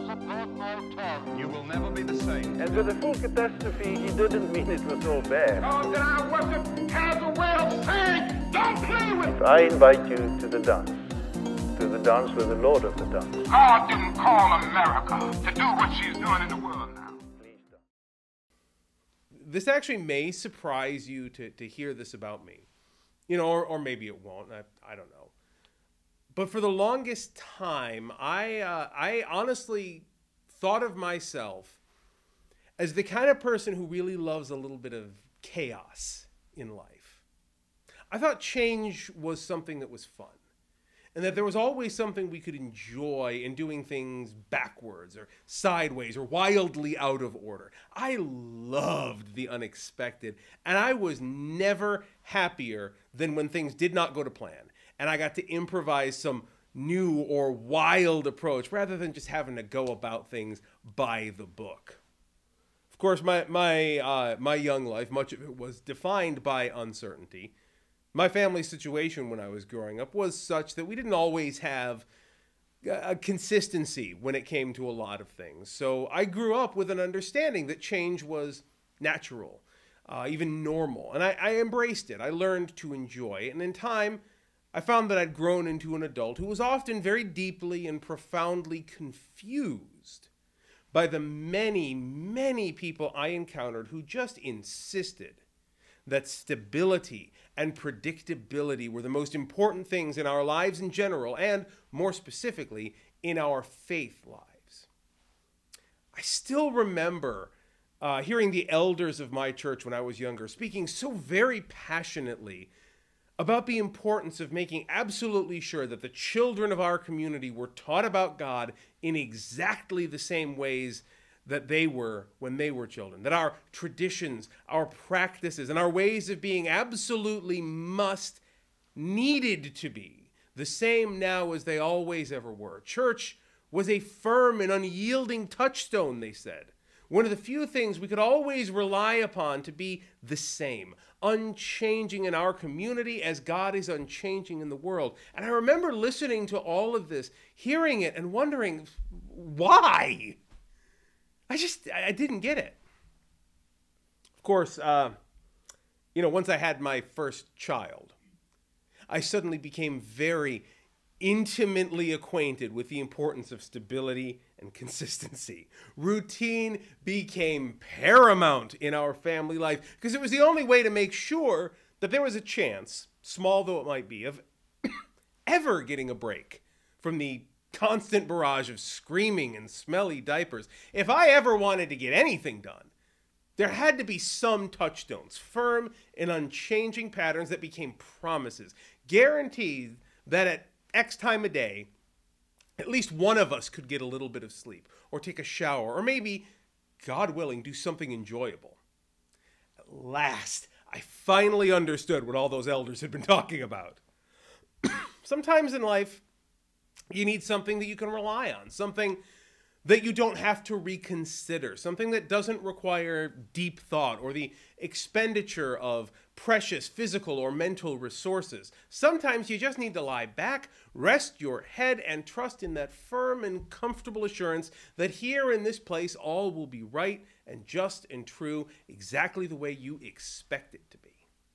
support all terms. You will never be the same. And with the full catastrophe, he didn't mean it was all bad. God that I worship has a way of saying, don't play with me. I invite you to the dance with the Lord of the dance. God didn't call America to do what she's doing in the world now. Please don't. This actually may surprise you to hear this about me. You know, or maybe it won't. I don't know. But for the longest time, I honestly thought of myself as the kind of person who really loves a little bit of chaos in life. I thought change was something that was fun, and that there was always something we could enjoy in doing things backwards or sideways or wildly out of order. I loved the unexpected, and I was never happier than when things did not go to plan, and I got to improvise some new or wild approach rather than just having to go about things by the book. Of course, my young life, much of it was defined by uncertainty. My family situation when I was growing up was such that we didn't always have a consistency when it came to a lot of things. So I grew up with an understanding that change was natural, even normal. And I embraced it. I learned to enjoy it. And in time, I found that I'd grown into an adult who was often very deeply and profoundly confused by the many, many people I encountered who just insisted that stability and predictability were the most important things in our lives in general, and more specifically, in our faith lives. I still remember hearing the elders of my church when I was younger speaking so very passionately about the importance of making absolutely sure that the children of our community were taught about God in exactly the same ways that they were when they were children, that our traditions, our practices, and our ways of being absolutely needed to be the same now as they always ever were. Church was a firm and unyielding touchstone, they said. One of the few things we could always rely upon to be the same, unchanging in our community as God is unchanging in the world. And I remember listening to all of this, hearing it, and wondering, why? I didn't get it. Of course, once I had my first child, I suddenly became very intimately acquainted with the importance of stability and consistency. Routine became paramount in our family life because it was the only way to make sure that there was a chance, small though it might be, of ever getting a break from the constant barrage of screaming and smelly diapers. If I ever wanted to get anything done, there had to be some touchstones, firm and unchanging patterns that became promises, guaranteed that at X time of day, at least one of us could get a little bit of sleep, or take a shower, or maybe, God willing, do something enjoyable. At last, I finally understood what all those elders had been talking about. Sometimes in life, you need something that you can rely on, something that you don't have to reconsider, something that doesn't require deep thought or the expenditure of precious physical or mental resources. Sometimes you just need to lie back, rest your head, and trust in that firm and comfortable assurance that here in this place all will be right and just and true, exactly the way you expect it to be.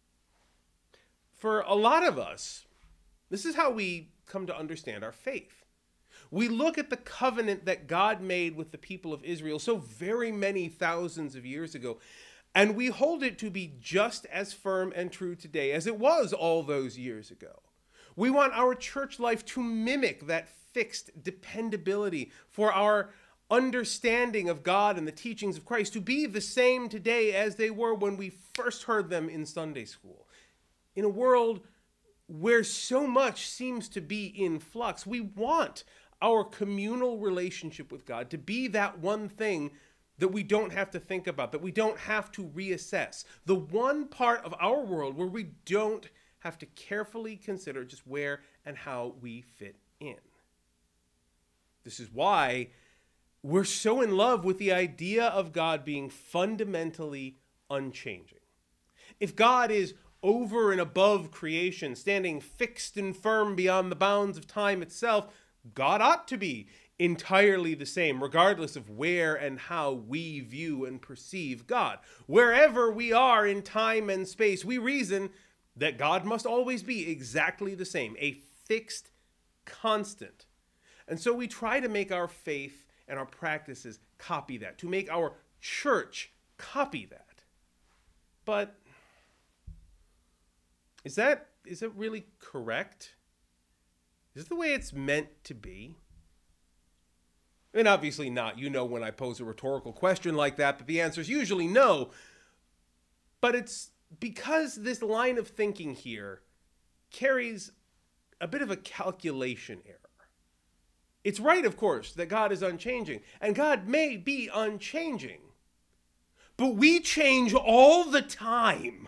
For a lot of us, this is how we come to understand our faith. We look at the covenant that God made with the people of Israel so very many thousands of years ago, and we hold it to be just as firm and true today as it was all those years ago. We want our church life to mimic that fixed dependability, for our understanding of God and the teachings of Christ to be the same today as they were when we first heard them in Sunday school. In a world where so much seems to be in flux, we want our communal relationship with God to be that one thing that we don't have to think about, that we don't have to reassess. The one part of our world where we don't have to carefully consider just where and how we fit in. This is why we're so in love with the idea of God being fundamentally unchanging. If God is over and above creation, standing fixed and firm beyond the bounds of time itself, God ought to be entirely the same, regardless of where and how we view and perceive God. Wherever we are in time and space, we reason that God must always be exactly the same, a fixed constant. And so we try to make our faith and our practices copy that, to make our church copy that. But is it really correct? Is it the way it's meant to be? I mean, obviously not. You know, when I pose a rhetorical question like that the answer is usually no. But it's because this line of thinking here carries a bit of a calculation error. It's right, of course, that God is unchanging, and God may be unchanging, but we change all the time.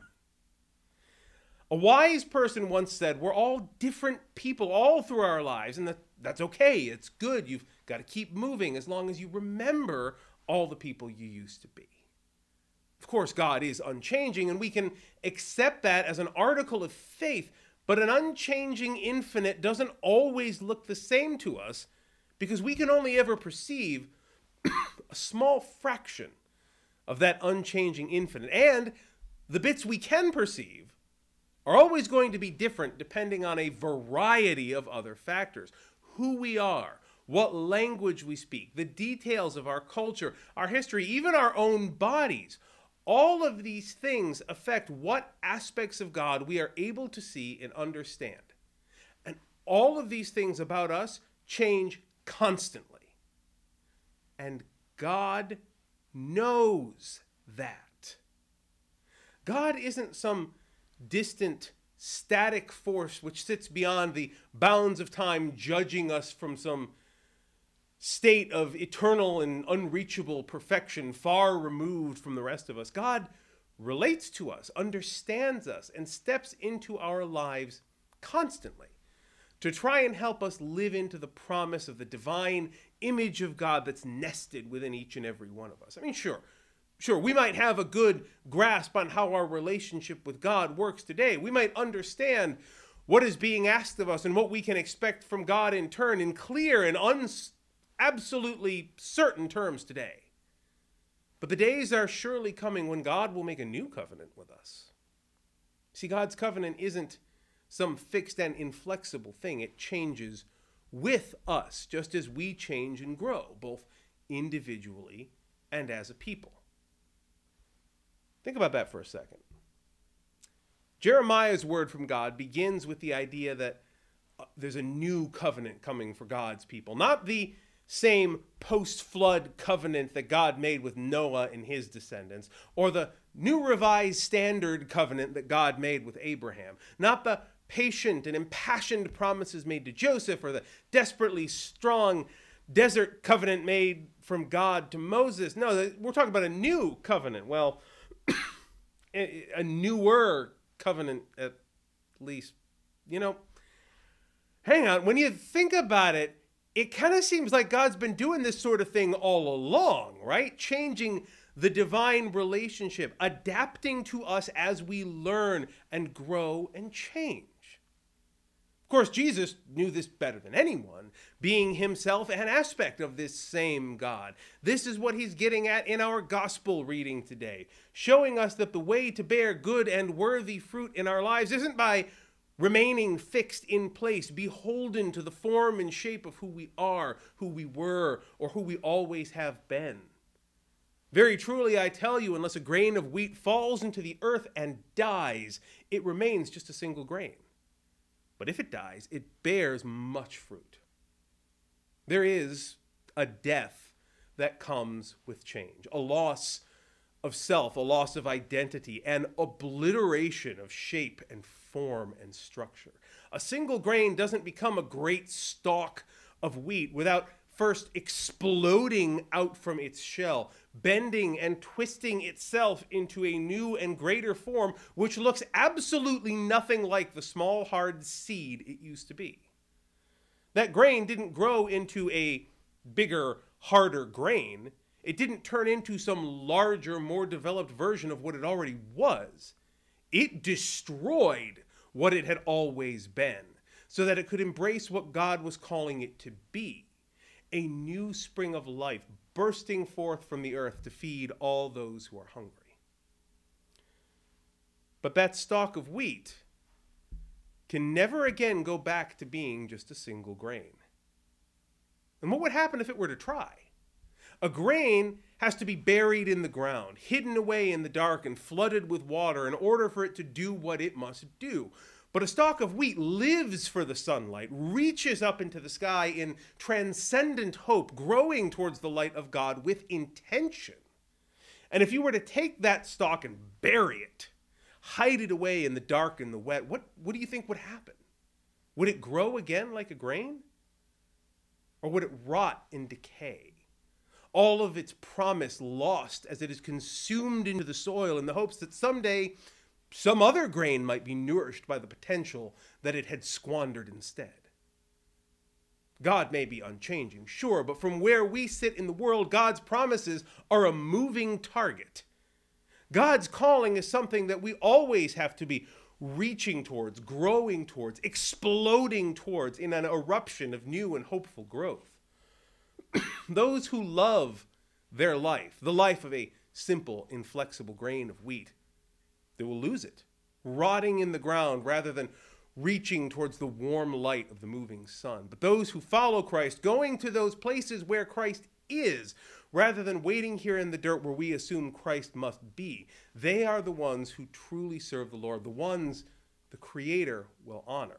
A wise person once said, we're all different people all through our lives, and that's okay. It's good. You've got to keep moving as long as you remember all the people you used to be. Of course, God is unchanging, and we can accept that as an article of faith, but an unchanging infinite doesn't always look the same to us because we can only ever perceive a small fraction of that unchanging infinite. And the bits we can perceive are always going to be different depending on a variety of other factors. Who we are, what language we speak, the details of our culture, our history, even our own bodies. All of these things affect what aspects of God we are able to see and understand. And all of these things about us change constantly. And God knows that. God isn't some distant, static force which sits beyond the bounds of time, judging us from some state of eternal and unreachable perfection, far removed from the rest of us. God relates to us, understands us, and steps into our lives constantly to try and help us live into the promise of the divine image of God that's nested within each and every one of us. I mean, sure, we might have a good grasp on how our relationship with God works today. We might understand what is being asked of us and what we can expect from God in turn in clear and absolutely certain terms today. But the days are surely coming when God will make a new covenant with us. See, God's covenant isn't some fixed and inflexible thing. It changes with us, just as we change and grow, both individually and as a people. Think about that for a second. Jeremiah's word from God begins with the idea that there's a new covenant coming for God's people. Not the same post-flood covenant that God made with Noah and his descendants, or the new revised standard covenant that God made with Abraham. Not the patient and impassioned promises made to Joseph, or the desperately strong desert covenant made from God to Moses. No, we're talking about a new covenant. Well, a newer covenant at least. You know, hang on. When you think about it, it kind of seems like God's been doing this sort of thing all along, right? Changing the divine relationship, adapting to us as we learn and grow and change. Of course, Jesus knew this better than anyone, being himself an aspect of this same God. This is what he's getting at in our gospel reading today, showing us that the way to bear good and worthy fruit in our lives isn't by remaining fixed in place, beholden to the form and shape of who we are, who we were, or who we always have been. Very truly, I tell you, unless a grain of wheat falls into the earth and dies, it remains just a single grain. But if it dies, it bears much fruit. There is a death that comes with change, a loss of self, a loss of identity, an obliteration of shape and form and structure. A single grain doesn't become a great stalk of wheat without first exploding out from its shell, bending and twisting itself into a new and greater form, which looks absolutely nothing like the small, hard seed it used to be. That grain didn't grow into a bigger, harder grain. It didn't turn into some larger, more developed version of what it already was. It destroyed what it had always been so that it could embrace what God was calling it to be. a new spring of life bursting forth from the earth to feed all those who are hungry. But that stalk of wheat can never again go back to being just a single grain. And what would happen if it were to try? A grain has to be buried in the ground, hidden away in the dark and flooded with water in order for it to do what it must do. But a stalk of wheat lives for the sunlight, reaches up into the sky in transcendent hope, growing towards the light of God with intention. And if you were to take that stalk and bury it, hide it away in the dark and the wet, what do you think would happen? Would it grow again like a grain? Or would it rot in decay? All of its promise lost as it is consumed into the soil in the hopes that someday some other grain might be nourished by the potential that it had squandered instead. God may be unchanging, sure, but from where we sit in the world, God's promises are a moving target. God's calling is something that we always have to be reaching towards, growing towards, exploding towards in an eruption of new and hopeful growth. Those who love their life, the life of a simple, inflexible grain of wheat, they will lose it, rotting in the ground rather than reaching towards the warm light of the moving sun. But those who follow Christ, going to those places where Christ is, rather than waiting here in the dirt where we assume Christ must be, they are the ones who truly serve the Lord, the ones the Creator will honor.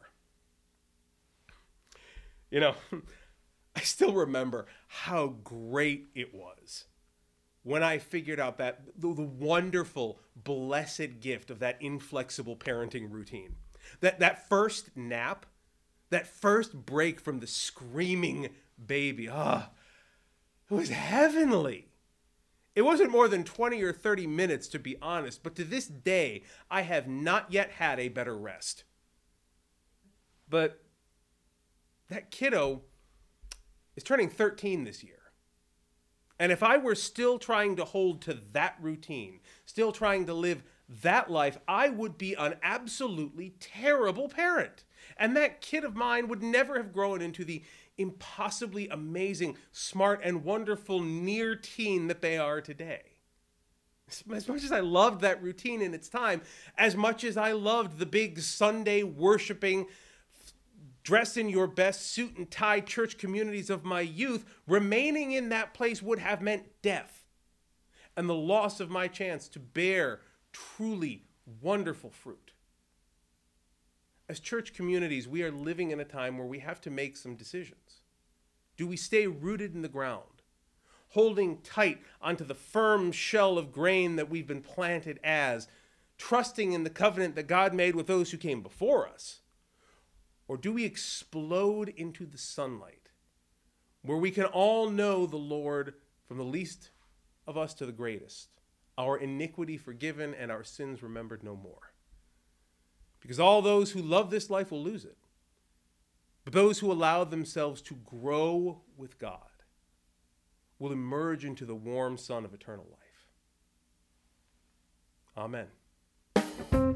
You know, I still remember how great it was when I figured out that the wonderful, blessed gift of that inflexible parenting routine. That first nap, that first break from the screaming baby, it was heavenly. It wasn't more than 20 or 30 minutes, to be honest, but to this day, I have not yet had a better rest. But that kiddo is turning 13 this year. And if I were still trying to hold to that routine, still trying to live that life, I would be an absolutely terrible parent. And that kid of mine would never have grown into the impossibly amazing, smart, and wonderful near teen that they are today. As much as I loved that routine in its time, as much as I loved the big Sunday worshiping, dress in your best suit and tie church communities of my youth, remaining in that place would have meant death and the loss of my chance to bear truly wonderful fruit. As church communities, we are living in a time where we have to make some decisions. Do we stay rooted in the ground, holding tight onto the firm shell of grain that we've been planted as, trusting in the covenant that God made with those who came before us? Or do we explode into the sunlight, where we can all know the Lord from the least of us to the greatest, our iniquity forgiven and our sins remembered no more? Because all those who love this life will lose it, but those who allow themselves to grow with God will emerge into the warm sun of eternal life. Amen.